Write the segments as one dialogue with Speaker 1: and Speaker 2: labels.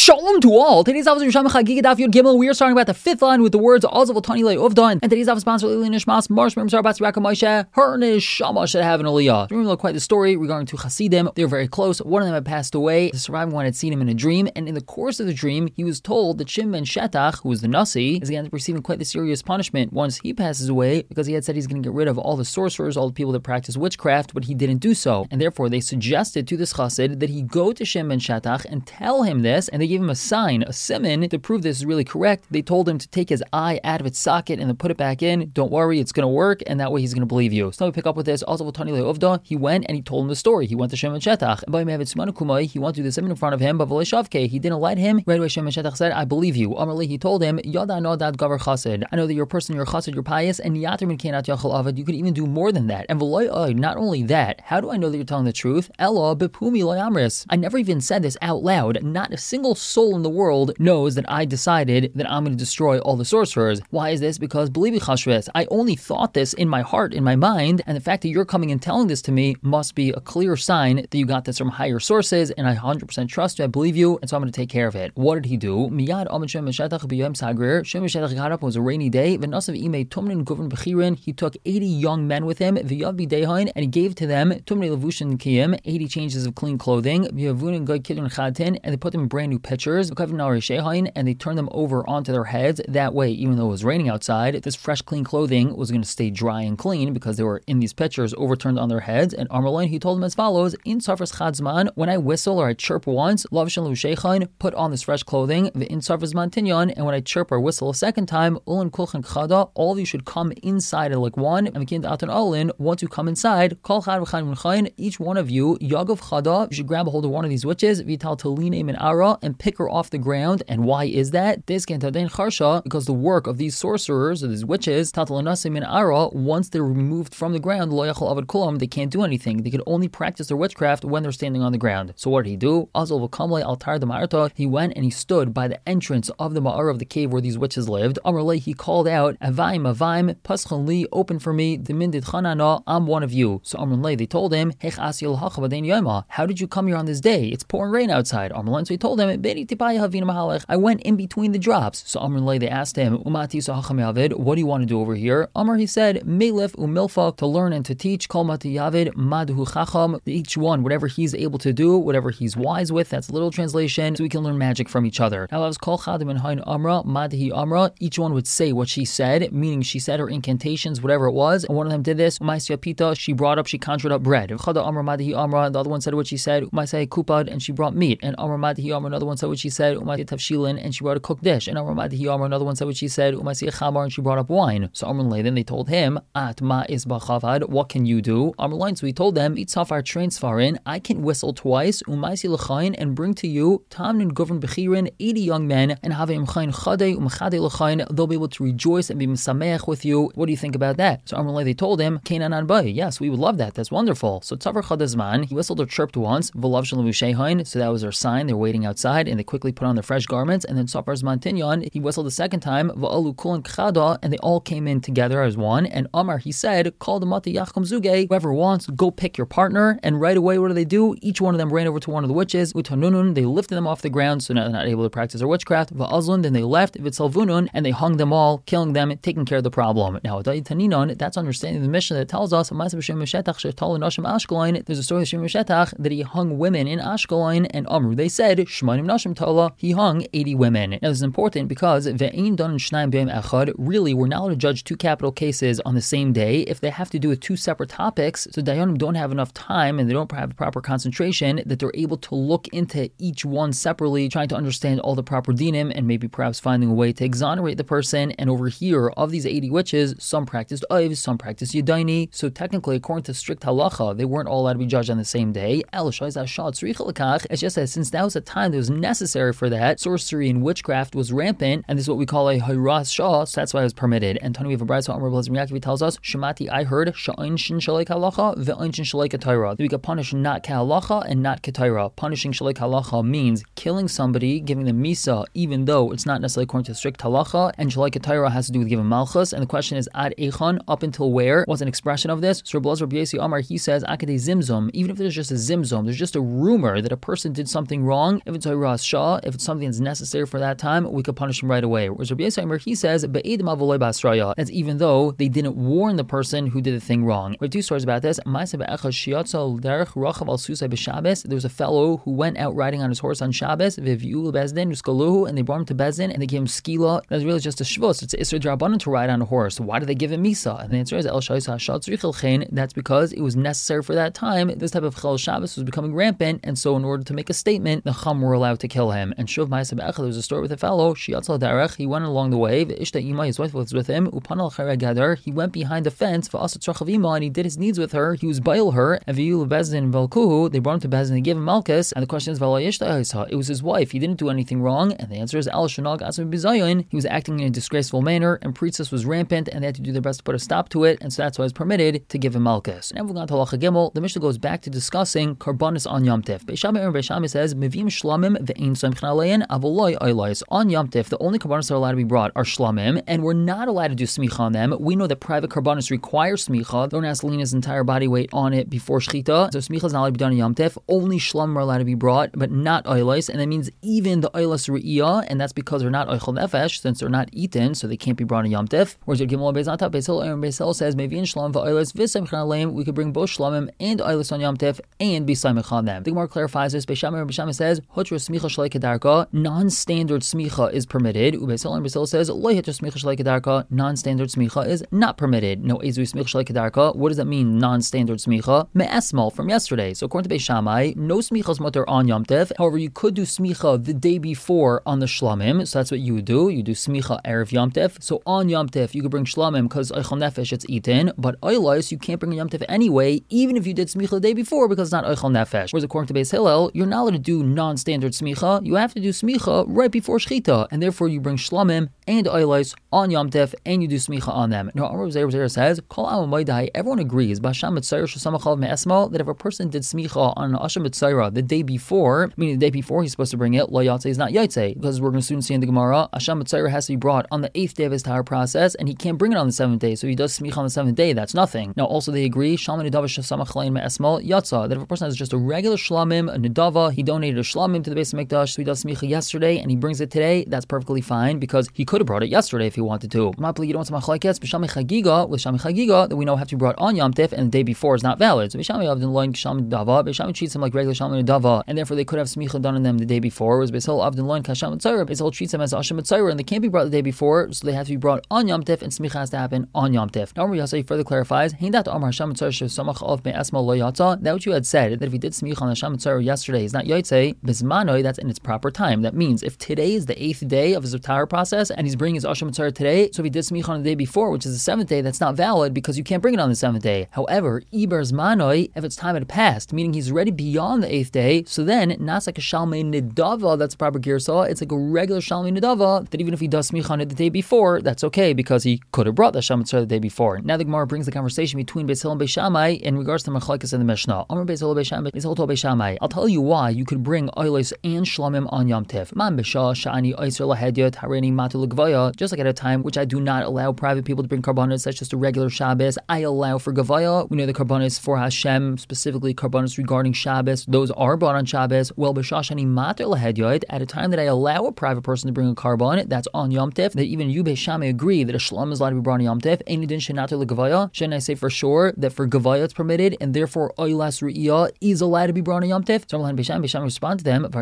Speaker 1: Shalom to all. Today's Daf is Yerushalmi Chagiga Daf Yud Gimel. We are starting about the fifth line with the words Azav Tani Le Uvdan. And today's Daf is sponsored Lili Nishmas Marsh Memsar Bats Raka Moshe. Her Neshama should have an Aliyah. Remember quite the story regarding two Hasidim. They were very close. One of them had passed away. The surviving one had seen him in a dream, and in the course of the dream, he was told that Shimon ben Shetach, who was the Nasi, is going to end up receiving quite the serious punishment once he passes away, because he had said he's going to get rid of all the sorcerers, all the people that practice witchcraft, but he didn't do so. And therefore, they suggested to this Chassid that he go to Shimon ben Shetach and tell him this, and they gave him a sign, a siman, to prove this is really correct. They told him to take his eye out of its socket and then put it back in. Don't worry, it's going to work, and that way he's going to believe you. So now we pick up with this. Also, he went and he told him the story. He went to Shimon ben Shetach. He wanted to do the siman in front of him, but he didn't let him. Right away, Shimon ben Shetach said, I believe you. Amarli, he told him, I know that you're a person, you're a chassid, you're pious, and you could even do more than that. And not only that, how do I know that you're telling the truth? I never even said this out loud. Not a single soul in the world knows that I decided that I'm going to destroy all the sorcerers. Why is this? Because I only thought this in my heart, in my mind, and the fact that you're coming and telling this to me must be a clear sign that you got this from higher sources, and I 100% trust you, I believe you, and so I'm going to take care of it. What did he do? Miyad Shimon Shetach got up, it was a rainy day, he took 80 young men with him, and he gave to them 80 changes of clean clothing, and they put them in brand new pitchers, and they turned them over onto their heads. That way, even though it was raining outside, this fresh clean clothing was going to stay dry and clean because they were in these pitchers overturned on their heads. And Amarlein, he told them as follows: in Sarfas Chadzman, when I whistle or I chirp once, put on this fresh clothing, the in Sarfas Mantinyan, and when I chirp or whistle a second time, all of you should come inside like one, and once you come inside, each one of you, Yagav Chada, you should grab a hold of one of these witches, Vital Taline Min Ara, and pick her off the ground. And why is that? Because the work of these sorcerers or these witches, Min Ara, once they're removed from the ground, they can't do anything. They can only practice their witchcraft when they're standing on the ground. So what did he do? He went and he stood by the entrance of the Ma'ara of the cave where these witches lived. He called out, Avaim, Paschal li, open for me, I'm one of you. So they told him, how did you come here on this day? It's pouring rain outside. So he told him, I went in between the drops. So they asked him, what do you want to do over here? He said, Melif umilfa, to learn and to teach, each one, whatever he's able to do, whatever he's wise with, that's a little translation, so we can learn magic from each other. Now, each one would say what she said, meaning she said her incantations, whatever it was, and one of them did this, she conjured up bread. The other one said what she said, and she brought meat. And another one said what she said, and she brought a cooked dish. And another one said what she said, and she brought up wine. So then they told him, what can you do? So he told them, I can whistle twice, and bring to you 80 young men, and they'll be able to rejoice and be mesameach with you. What do you think about that? So they told him, yes, we would love that. That's wonderful. So Tzavar Chadazman, he whistled or chirped once, so that was their sign. They're waiting outside, and they quickly put on their fresh garments. And then Tzafar Zman Tinyan, he whistled the second time, and they all came in together as one. And Amar, he said, call the Mati Yachkom Zuge, whoever wants, go pick your partner. And right away, what do? Each one of them ran over to one of the witches. Utanunun, they lifted them off the ground, so now they're not able to practice their witchcraft. Va'azlun, then they left. Vitsalvunun, and they hung them all, killing them, taking care of the problem. Now, that's understanding the mission that tells us there's a story of Shimon Shetach that he hung women in Ashkelon, and Amru, they said, Shmanim Nashim Tala, he hung 80 women. Now, this is important because really, we're not allowed to judge two capital cases on the same day if they have to do with two separate topics. So Dayanim don't have enough time and they don't have proper concentration that they're able to look into each one separately, trying to understand all the proper dinim and maybe perhaps finding a way to exonerate the person. And over here, of these 80 witches, some practiced Oivs, some practiced Yadaini. So technically, according to strict halacha, they weren't all allowed to be judged on the same day. It's just that since that was a time that was necessary for that, sorcery and witchcraft was rampant, and this is what we call a hayras shah, so that's why it was permitted. And Tani, we have a brayso, Amar Blazim Yaakov tells us, Shemati, I heard, sha'oinshin shalek halacha, ve'oinshin shalek ketayra. That we could punish not kehalacha and not ketayra. Punishing shalek halacha means killing somebody, giving them misa, even though it's not necessarily according to strict halacha, and shalek ketayra has to do with giving malchus. And the question is, ad echan, up until where? What's an expression of this? So Rabbi Yesi Amar, he says, akadei zimzum, even if there's just a zimzum, there's just a rumor that a person did something wrong, if it's a Ras Shah, if it's something that's necessary for that time, we could punish him right away. Whereas Rabbi Yisrael, he says, that's even though they didn't warn the person who did the thing wrong. We have two stories about this. There was a fellow who went out riding on his horse on Shabbos, and they brought him to Bezdin, and they gave him skila. That's really just a shvus. It's Isser D'Rabbanan to ride on a horse. Why did they give him misa? And the answer is that's because it was necessary for that time. This type of Chel Shabbos was becoming rampant, and so in order to make a statement, the Chum were allowed to kill him. And Shuv Ma'aseh Be'echad, there was a story with a fellow, Shiatzal Darech, he went along the way, Ishta Ima, his wife was with him, Upanal Gadar, he went behind the fence, and he did his needs with her, he was bail her, and Viyu Bezdin Velkuhu, they brought him to Bezdin, they gave him Malchus, and the question is, it was his wife, he didn't do anything wrong, and the answer is, Al Shanag Asab Bizayon, he was acting in a disgraceful manner, and priestess was rampant, and they had to do their best to put a stop to it, and so that's why it's permitted to give him Malchus. And moving on to Halacha Gimel, the Mishnah goes back to discussing Karbanis on Yom Tif. Beis Shammai says, Mevim Shlamim ve'ein Samchin Alein avoloi oilais. On Yom Tif, the only Karbanis that are allowed to be brought are Shlamim, and we're not allowed to do Smicha on them. We know that private Karbanis require Smicha. Don't ask lean his entire body weight on it before Shchita. So Smicha is not allowed to be done on Yom Tif. Only Shlamim are allowed to be brought, but not oilais, and that means even the oilais Re'iyah, and that's because they're not Oichel Nefesh, since they're not eaten, so they can't be brought on Yom Tif. Whereas Yod Gimel Beis Ata, Beis Hillel says, Mevin Shlam va'oilais v'Samchin Alein, we could bring both Shlamim and oilais on Yom Tif and be Samech on them. The Gemara clarifies this. Beis Shammai says, Hutra Smicha Shalei Kedarka, non-standard Smicha is permitted. Beis Hillel says, Lo Hutra Smicha Shalei Kedarka, non-standard Smicha is not permitted. No Ezu Smicha Shalei Kedarka. What does that mean, non-standard Smicha? Me'esmal, from yesterday. So according to Beis Shammai, no Smicha is mutter on Yom Tif. However, you could do Smicha the day before on the Shlamim. So that's what you would do. You do Smicha Erev Yom Tif. So on Yom Tif, you could bring Shlamim because Oichel Nefesh, it's eaten. But Oilais, you can't bring a Yom Tif anyway, even if you did Smicha the day before, because it's not Oichel Nefesh. Whereas according to Beis Hillel, you're not allowed to do non-standard Smicha. You have to do Smicha right before Shchita. And therefore, you bring Shlamim and Oilais on Yom Tif, and you do Smicha on them. Now, Amar Zera says, Kol Amaydai, everyone agrees, Basham Mitzayra Shasamachav Me'esmo, that if a person did Smicha on an Asham Mitzayra the day before, meaning the day before he's supposed to bring it, Lo Yatzeh is not Yatzeh, because we're going to soon see in the Gemara, Asham Mitzayra has to be brought on the 8th day of his Tahar process, and he can't bring it on the 7th day, so he does Smicha on the 7th day, that's nothing. Now, also they agree, Shalman Nidava Shasamachlein Me'esmo Yatzah, that if a person has just a regular Shlamim, a Nidava, he donated a Shlamim to the Beis Hamikdash, so he does Smicha yesterday, and he brings it today, that's perfectly fine, because he could have brought it yesterday if he wanted to. Not you don't want to machlekes b'shami chagiga with shami chagiga that we know have to be brought on Yom Tif, and the day before is not valid. So b'shami avdin loin k'sham dava, b'shami treats him like regular shami dava, and therefore they could have smicha done on them the day before. Whereas b'shil avdin loin k'sham mitzayra, b'shil treats them as asham mitzayra, and they can't be brought the day before, so they have to be brought on Yom Tif, and smicha has to happen on Yom Tif. Now Amar Yasai further clarifies, hindat amar sham mitzayra shesamach of me'asma lo yatza. That what you had said, that if he did smicha on the sham mitzayra yesterday, is not yatzei bismanoi. That's in its proper time. That means if today is the 8th day of his entire process, and he's bringing his asham mitzayra today, so if he did smicha on the day before, which is the 7th day, that's not valid because you can't bring it on the 7th day. However, Iber Zmanoi, if it's time had passed, meaning he's already beyond the 8th day, so then not like a Shalmei Nidava, that's a proper Girsah, it's like a regular Shalmei Nidava, that even if he does smicha on it the day before, that's okay because he could have brought the Shalmei Tzar the day before. Now the Gemara brings the conversation between Beis Hillel and Beis Shammai in regards to Machlekes and the Mishnah. Amar Beis Hillel Beis Shammai, Beis Hillel told Beis Shammai, I'll tell you why you could bring Oilos and Shlamim on Yom Tif. Man B'Shah Sha'ani Oiser Lahedyot Hareini Matu L'Gvaya, just like at a time which I do not allow private people to bring karbanos, that's just a regular Shabbos. I allow for Gavaya. We know the karbanos for Hashem, specifically karbanos regarding Shabbos, those are brought on Shabbos. Well, b'shashani mater lahedyot, at a time that I allow a private person to bring a karban, that's on Yom Tif, that even you, Beis Shammai, agree that a shlam is allowed to be brought on Yom Tif. Ein din shenater legavaya. Shouldn't I say for sure that for Gavaya it's permitted, and therefore Oilas Re'iyah is allowed to be brought on Yom Tif? So Beis Shammai respond to them, that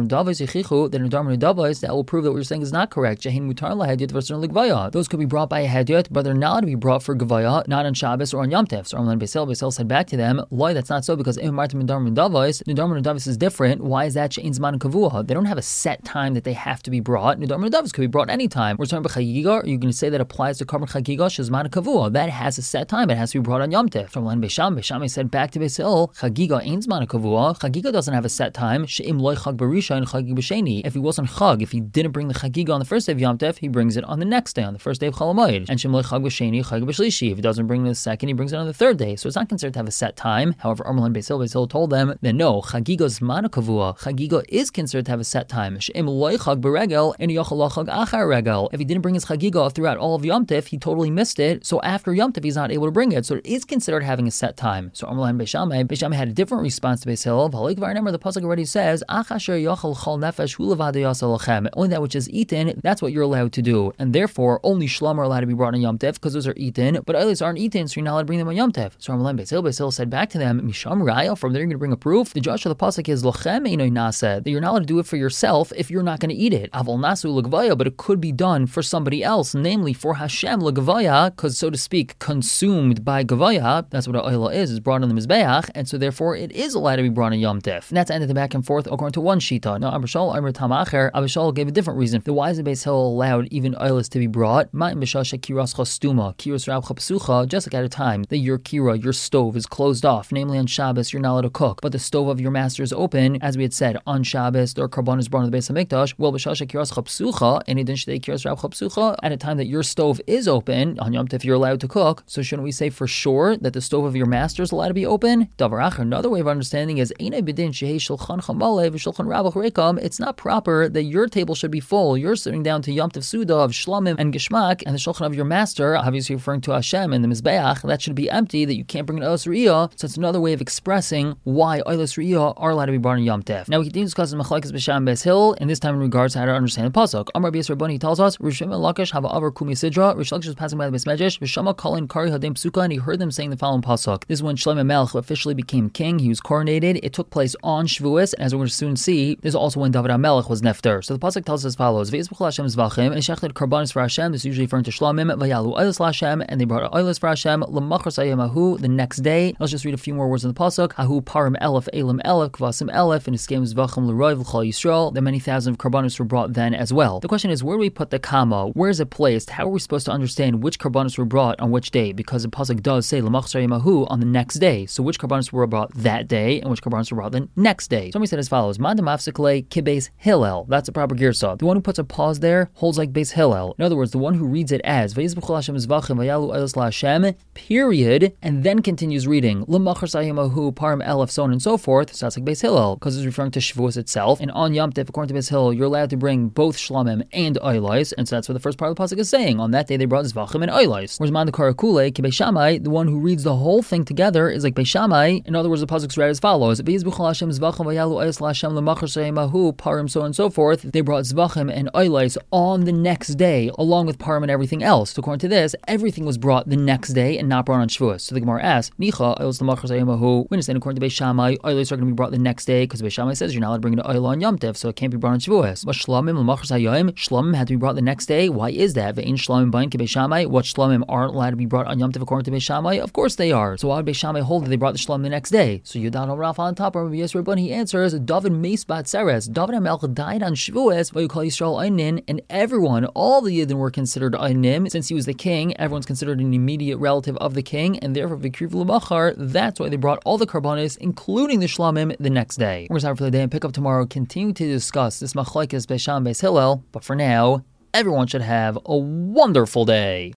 Speaker 1: will prove that what you're saying is not correct. Shehin mutar lahedyot versus legavaya. Those could be brought by a hedyot, but they're not allowed to be brought for Gavaya, not on Shabbos or on Yom Tif. So Beis Hillel said back to them, Loi, that's not so, because Nidar Davis is different. Why is that? She'in Zman Kavua. They don't have a set time that they have to be brought. Nidar Davis could be brought anytime. We're talking about Chagiga. Are you going to say that applies to Karban Chagiga? Shezman Kavua. That has a set time. It has to be brought on Yom Tif. From Beis Shammai said back to Beis Hillel, Chagiga ain't Zman Kavua. Chagiga doesn't have a set time. She'im Loi Chag Barisha and Chagig B'Sheni. If he wasn't Chag, if he didn't bring the Chagiga on the first day of Yom Tif, he brings it on the next day, on the first day of Chol Hamoed. And She'im Loi Chag B'Sheni, Chagig B'Shlishi. If he doesn't bring it on the second, he brings it on the third day. So it's not considered to have a set time. However, Beis Hillel told them that no, Chagiga's Zman Kavua. Chagiga is considered to have a set time. She'im Loi Chag B'Regel and Yochel Chag Achar Regel. If he didn't bring his Chagiga throughout all of Yom Tif, he totally missed it. So after Yom Tif, he's not able to bring it. So it is considered having a set time. So Beis Shammai had a different response to Beis Hillel. The pasuk already says, Achasher Only that which is eaten, that's what you're allowed to do. And therefore, only shlam are allowed to be brought on Yom Tov because those are eaten, but others aren't eaten, so you're not allowed to bring them on Yom Tov. So Rambam Beis Hillel said back to them, Misham Raya, from there you're going to bring a proof. The Joshua the pasuk is lochem einoi nasa, that you're not allowed to do it for yourself if you're not going to eat it. Aval nasu l'gvaya, but it could be done for somebody else, namely for Hashem l'gvaya, because so to speak, consumed by gvaya. That's what an oila is brought on the mizbeach, and so therefore it is allowed to be brought on Yom Tov. And that's ended the back and forth according to one shita. Now Abishal Amr Tamacher, Abishal gave a different reason. The why is the Beis Hillel allowed even oilas to be brought? Ma'im b'shasha kiras chastuma, kiras rab chapsucha, just like at a time that your kira, your stove is closed off, namely on Shabbos you're not allowed to cook, but the stove of your master is open, as we had said, on Shabbos, there are karbanos brought in the Beis HaMikdash. Well, b'shasha kiras chapsucha, and idin shtei kiras rab chapsucha, at a time that your stove is open, on Yom Tov you're allowed to cook, so shouldn't we say for sure that the stove of your master is allowed to be open? Davar acher, another way of understanding is, it's not proper that your table should be full. You're sitting down to Yom Tov Suda of Shlamim and Geshmak, and the shulchan of your master, obviously referring to Hashem and the Mizbeach, that should be empty, that you can't bring an Oilas Riyah. So it's another way of expressing why Oilas Riyah are allowed to be brought on Yom Tov. Now we continue discussing Machlekes B'Sham Beis Hillel, and this time in regards to how to understand the pasuk. Amar Bias Rabbani tells us, Rishim and Lakish have a avar kumi sidra. Rish Lakish was passing by the Beis Medrash, V'shama Kalin Kari Hadem Psuka, and he heard them saying the following pasuk. This is when Shlomo Melech officially became king. He was coronated. It took place on Shavuos, and as we're going to soon see, this is also when David HaMelech was nefter. So the pasuk tells us as follows: Ve'ez b'chol Hashem zvachim, and shechted karbanos for Hashem. This is usually referring to Shlamim. Vayalu oilos Hashem, and they brought oilos for Hashem. L'machar sayim ahu, the next day. Let's just read a few more words in the pasuk. Ahu parim elef elim elef kvasim elef, and eskem zvachim l'roiv l'chol Yisrael. That many thousands of karbanos were brought then as well. The question is, where do we put the comma? Where is it placed? How are we supposed to understand which karbanos were brought on which day? Because the pasuk does say l'machar sayim ahu on the next day. So which karbanos were brought that day, and which karbanos were brought the next day? Somebody said as follows: Man demafsikle kibeis Hillel. That's a proper girsah. The one who puts a pause there holds like Beis Hillel. In other words, the one who reads it as Vayizbuchol Hashem zvachim vayalu elos laHashem, period, and then continues reading L'machar sayimahu parim elef, so on and so forth. So that's like Beis Hillel, because it's referring to Shavuos itself. And on Yom Tov, according to Beis Hillel, you're allowed to bring both shlamim and oilais, and so that's what the first part of the pasuk is saying. On that day, they brought zvachim and oilais. Whereas Man Karakule kibeis Shammai, the one who reads the whole thing together is like Beis Shammai. In other words, the pasuk's read as follows: Vayizbuchol Hashem zvachim vayalu elos laHashem l'machar sayimahu parim, so on and so forth. They brought zvachim and oilais on the next day, along with parim and everything else. So according to this, everything was brought the next day and not brought on Shavuos. So the Gemara asks, Nicha oilos l'machar sayimahu. We understand according to Beis Shammai, oilais are going to be brought the next day because Beis Shammai says you're not allowed to bring an oil on Yom Tov, so it can't be brought on Shavuos. But shlamim l'machar sayim, shlamim had to be brought the next day. Why is that? Ve'in shlamim bain ke Beis Shammai. What shlamim aren't allowed to be brought on Yom Tov according to Beis Shammai? Of course they are. So why would Beis Shammai hold that they brought the shlamim the next day? So Yudan Rav on top, Rabbi Yisrael Bun, he answers, David meis bat seres. David HaMelech died on Shavuos, Vayukal Yisrael Einin, and everyone, all the Yidden were considered Einim. Since he was the king, everyone's considered an immediate relative of the king, and therefore V'kriv l'machar, that's why they brought all the karbanos, including the shlamim, the next day. We're going to start for the day and pick up tomorrow, continue to discuss this machlokes Beis Shammai Beis Hillel, but for now, everyone should have a wonderful day.